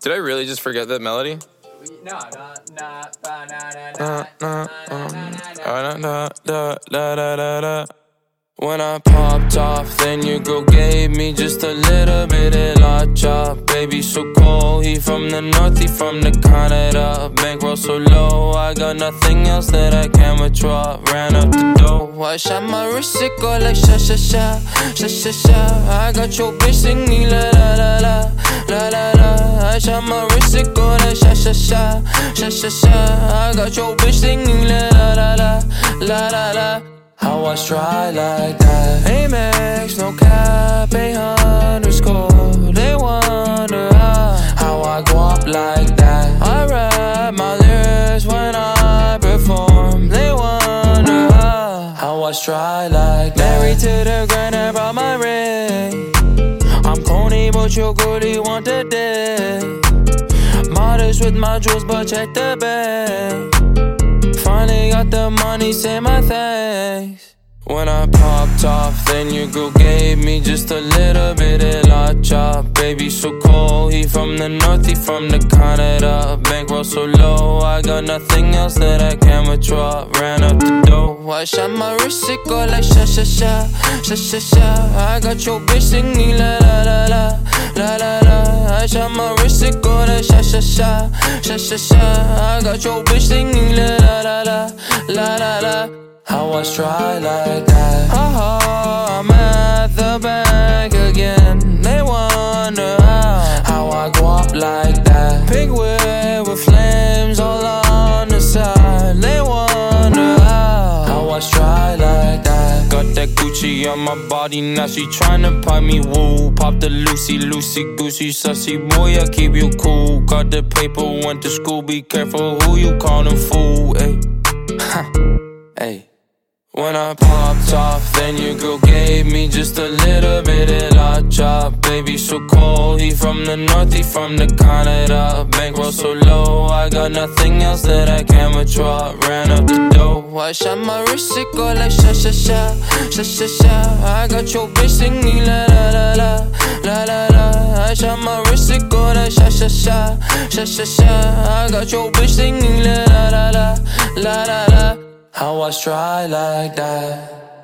Did I really just forget that melody? No. When I popped off, then your girl gave me just a little bit of la chop. Baby so cold, he from the north, he from the Canada. Bankroll so low, I got nothing else that I can withdraw. Ran up the dough, I shot my wrist, it go like sha sha sha, sha sha sha. I got your bitch singing la la la la, la la la. I shot my wrist, it go like sha sha sha, sha sha sha. I got your bitch singing la la la la, la la la. How I try like that? Amex, no cap, 800 They wonder how I go up like that. I rap my lyrics when I perform. They wonder how I try like that. Married to the grind, I brought my ring. I'm corny, but your goodie want the dick. Modest with my jewels, but check the bag. Finally got the money, say my thanks. When I popped off, then your girl gave me just a little bit of la chop. Baby so cold, he from the north, he from the Canada. Bankroll so low, I got nothing else that I can withdraw. Ran up the dough, I shot my wrist, it go like sha sha sha, sha sha sha. I got your bitch singing la la la la, la la la. I shot my wrist, it go like sha sha sha, sha sha sha. I got your bitch singing la la la la, la la la. How I try like that? I'm at the bank again. They wonder how I go up like that. Pink whip with flames all on the side. They wonder how I try like that. Got that Gucci on my body, now she tryna pipe me woo. Pop the Lucy, goosey, sussy boy, I keep you cool. Got the paper, went to school, be careful who you callin' fool, ayy. Ayy. When I popped off, then your girl gave me just a little bit of la chop. Baby so cold, he from the north, he from the Canada. Bankroll so low, I got nothing else that I can withdraw. Ran up the dough, I shot my wrist, it go like sha sha sha, sha sha sha. I got your bitch singing la la la la, la la la. I shot my wrist, it go like sha sha sha, sha sha sha. I got your bitch singing la la la la, la la la. How I try like that?